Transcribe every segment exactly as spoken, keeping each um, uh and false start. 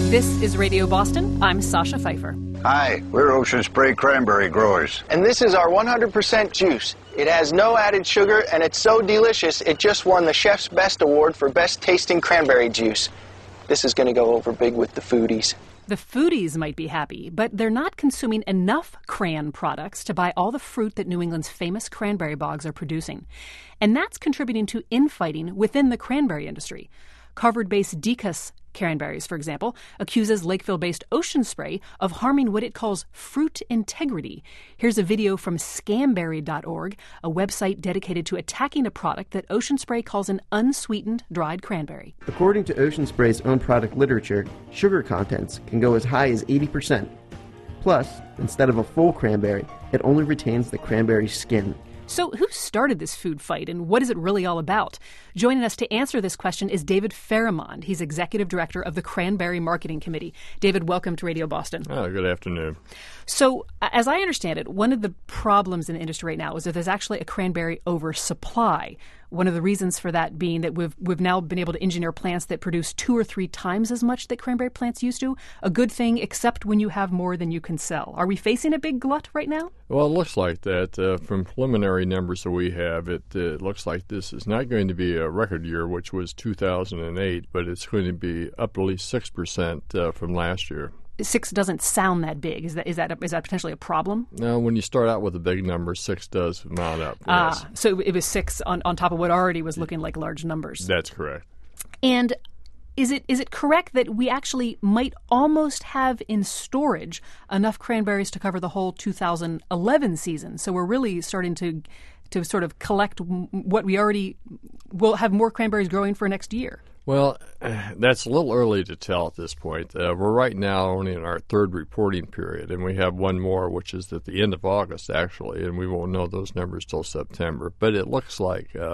This is Radio Boston. I'm Sasha Pfeiffer. Hi, we're Ocean Spray cranberry growers. And this is our one hundred percent juice. It has no added sugar, and it's so delicious, it just won the Chef's Best Award for Best Tasting Cranberry Juice. This is going to go over big with the foodies. The foodies might be happy, but they're not consuming enough cran products to buy all the fruit that New England's famous cranberry bogs are producing. And that's contributing to infighting within the cranberry industry. Harvard-based Decus Cranberries, for example, accuses Lakeville-based Ocean Spray of harming what it calls fruit integrity. Here's a video from scamberry dot org, a website dedicated to attacking a product that Ocean Spray calls an unsweetened dried cranberry. According to Ocean Spray's own product literature, sugar contents can go as high as eighty percent. Plus, instead of a full cranberry, it only retains the cranberry skin. So who started this food fight, and what is it really all about? Joining us to answer this question is David Pharamond. He's executive director of the Cranberry Marketing Committee. David, welcome to Radio Boston. Oh, good afternoon. So, as I understand it, one of the problems in the industry right now is that there's actually a cranberry oversupply. One of the reasons for that being that we've we've now been able to engineer plants that produce two or three times as much that cranberry plants used to. A good thing, except when you have more than you can sell. Are we facing a big glut right now? Well, it looks like that. Uh, from preliminary numbers that we have, it uh, looks like this is not going to be a record year, which was two thousand eight, but it's going to be up at least six percent uh, from last year. Six doesn't sound that big. Is that is that is that potentially a problem? No, when you start out with a big number, six does mount up. Ah, Yes. so it was six on, on top of what already was looking like large numbers. That's correct. And is it is it correct that we actually might almost have in storage enough cranberries to cover the whole two thousand eleven season? So we're really starting to to sort of collect what we already will have more cranberries growing for next year. Well, that's a little early to tell at this point. Uh, we're right now only in our third reporting period, and we have one more, which is at the end of August, actually, and we won't know those numbers till September. But it looks like uh,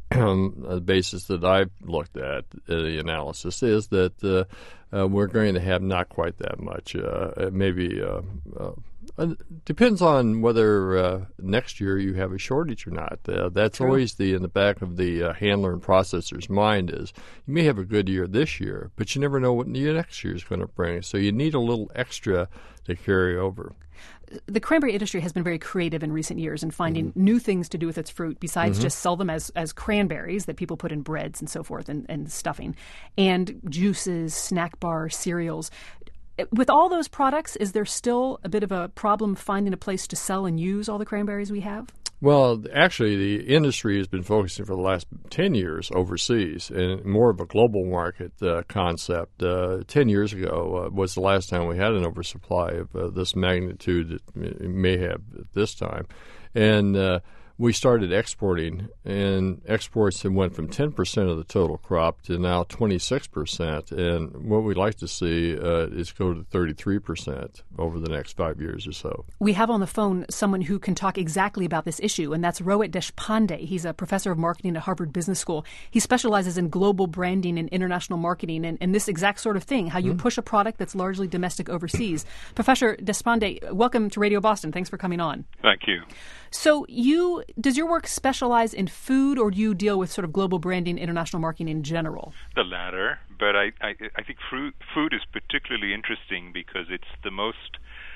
the basis that I've looked at, uh, the analysis, is that uh, uh, we're going to have not quite that much. Uh, maybe uh, uh, it depends on whether uh, next year you have a shortage or not. Uh, that's True. always the in the back of the uh, handler and processor's mind is you may have a good year this year, but you never know what the next year is going to bring. So you need a little extra to carry over. The cranberry industry has been very creative in recent years in finding mm-hmm. new things to do with its fruit besides mm-hmm. just sell them as, as cranberries that people put in breads and so forth and, and stuffing, and juices, snack bars, cereals. With all those products, is there still a bit of a problem finding a place to sell and use all the cranberries we have? Well, actually, the industry has been focusing for the last ten years overseas, and more of a global market uh, concept. Uh, ten years ago uh, was the last time we had an oversupply of uh, this magnitude that we may have at this time. And uh, we started exporting, and exports have went from ten percent of the total crop to now twenty-six percent. And what we'd like to see uh, is go to thirty-three percent over the next five years or so. We have on the phone someone who can talk exactly about this issue, and that's Rohit Deshpande. He's a professor of marketing at Harvard Business School. He specializes in global branding and international marketing and, and this exact sort of thing, how you mm-hmm. push a product that's largely domestic overseas. Professor Deshpande, welcome to Radio Boston. Thanks for coming on. Thank you. So you does your work specialize in food, or do you deal with sort of global branding, international marketing in general? The latter, but I, I, I think fruit, food is particularly interesting because it's the most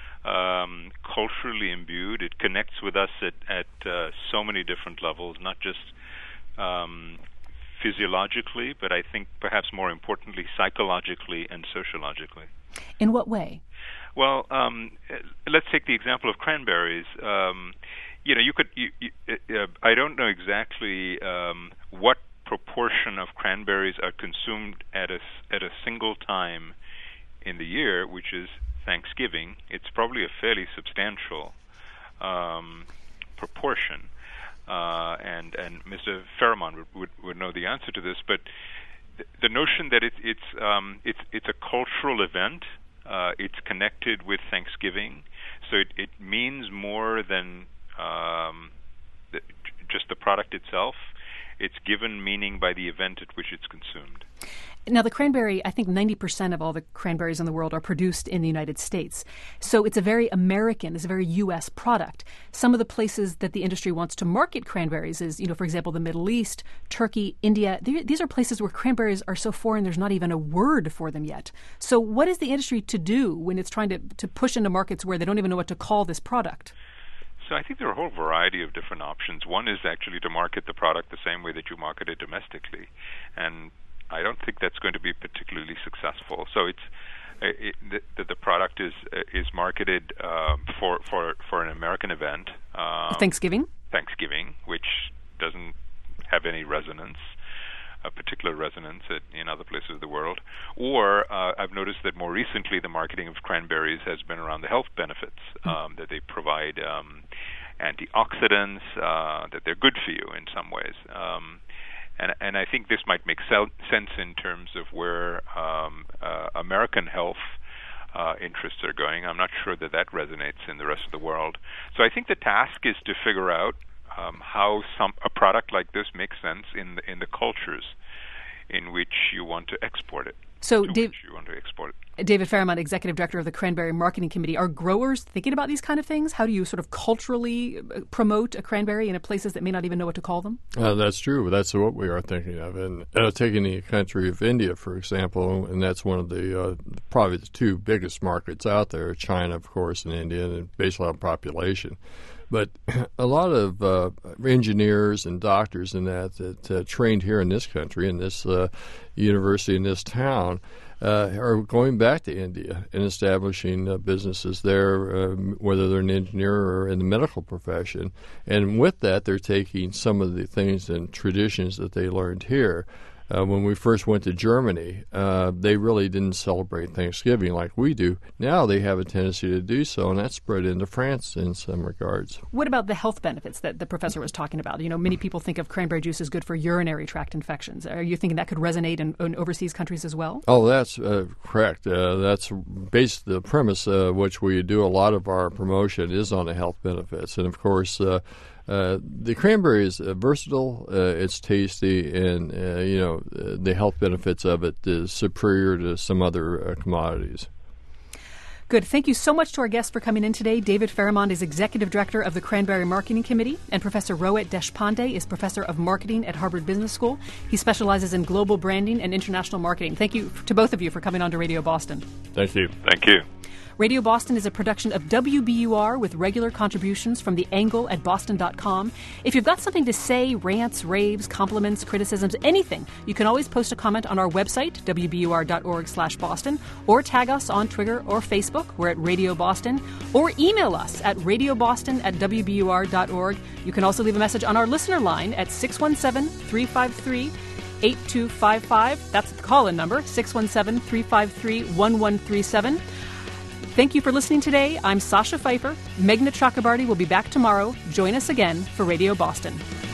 um, culturally imbued. It connects with us at, at uh, so many different levels, not just um, physiologically, but I think perhaps more importantly, psychologically and sociologically. In what way? Well, um, let's take the example of cranberries. Um, You know, you could. You, you, uh, I don't know exactly um, what proportion of cranberries are consumed at a at a single time in the year, which is Thanksgiving. It's probably a fairly substantial um, proportion, uh, and and Mister Pharamond would, would would know the answer to this. But th- the notion that it's it's um, it's it's a cultural event. Uh, it's connected with Thanksgiving, so it, it means more than Um, the, just the product itself. It's given meaning by the event at which it's consumed. Now, the cranberry, I think ninety percent of all the cranberries in the world are produced in the United States. So it's a very American, it's a very U S product. Some of the places that the industry wants to market cranberries is, you know, for example, the Middle East, Turkey, India. These are places where cranberries are so foreign there's not even a word for them yet. So what is the industry to do when it's trying to, to push into markets where they don't even know what to call this product? So I think there are a whole variety of different options. One is actually to market the product the same way that you market it domestically. And I don't think that's going to be particularly successful. So it's it, the, the product is is marketed um, for for for an American event, um, Thanksgiving. Thanksgiving, which doesn't have any resonance, a particular resonance at, in other places of the world. Or uh, I've noticed that more recently the marketing of cranberries has been around the health benefits um, mm. that they provide, um, antioxidants, uh, that they're good for you in some ways. Um, And, and I think this might make sel- sense in terms of where um, uh, American health uh, interests are going. I'm not sure that that resonates in the rest of the world. So I think the task is to figure out um, how some a product like this makes sense in the, in the cultures in which you want to export it. So, to Dave, which you want to export it. David Fairmont, Executive Director of the Cranberry Marketing Committee. Are growers thinking about these kind of things? How do you sort of culturally promote a cranberry in places that may not even know what to call them? Uh, that's true. That's what we are thinking of. And uh, taking the country of India, for example, and that's one of the uh, probably the two biggest markets out there, China, of course, and India, and based on population. But a lot of uh, engineers and doctors and that that uh, trained here in this country, in this uh, university, in this town, uh, are going back to India and establishing uh, businesses there, uh, whether they're an engineer or in the medical profession. And with that, they're taking some of the things and traditions that they learned here. Uh, when we first went to Germany, uh, they really didn't celebrate Thanksgiving like we do. Now they have a tendency to do so, and that's spread into France in some regards. What about the health benefits that the professor was talking about? You know, many people think of cranberry juice as good for urinary tract infections. Are you thinking that could resonate in, in overseas countries as well? Oh, that's uh, correct. Uh, that's based the premise, uh, which we do a lot of our promotion is on the health benefits, and of course. Uh, Uh, the cranberry is uh, versatile, uh, it's tasty, and uh, you know uh, the health benefits of it is superior to some other uh, commodities. Good. Thank you so much to our guest for coming in today. David Fairmont is Executive Director of the Cranberry Marketing Committee, and Professor Rohit Deshpande is Professor of Marketing at Harvard Business School. He specializes in global branding and international marketing. Thank you to both of you for coming on to Radio Boston. Thank you. Thank you. Radio Boston is a production of W B U R with regular contributions from the angle at boston dot com. If you've got something to say, rants, raves, compliments, criticisms, anything, you can always post a comment on our website, w b u r dot org slash Boston, or tag us on Twitter or Facebook. We're at Radio Boston, or email us at radioboston at w b u r dot org. You can also leave a message on our listener line at six one seven, three five three, eight two five five. That's the call-in number, six one seven, three five three, one one three seven. Thank you for listening today. I'm Sasha Pfeiffer. Meghna Chakrabarty will be back tomorrow. Join us again for Radio Boston.